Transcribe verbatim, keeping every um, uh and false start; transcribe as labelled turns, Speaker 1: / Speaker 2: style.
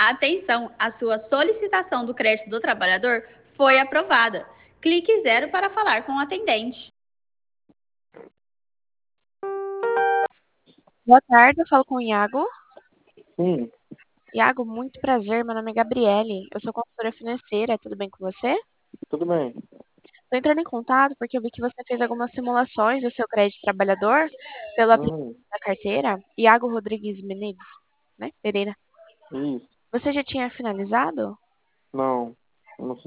Speaker 1: Atenção, a sua solicitação do crédito do trabalhador foi aprovada. Clique zero para falar com o atendente.
Speaker 2: Boa tarde, eu falo com o Iago.
Speaker 3: Sim,
Speaker 2: Iago, muito prazer, meu nome é Gabriele, eu sou consultora financeira, tudo bem com você?
Speaker 3: tudo bem.
Speaker 2: Estou entrando em contato porque eu vi que você fez algumas simulações do seu crédito trabalhador pelo aplicativo
Speaker 3: Uhum,
Speaker 2: da carteira, Iago Rodrigues Menezes, né? Pereira.
Speaker 3: isso.
Speaker 2: Você já tinha finalizado?
Speaker 3: Não, eu não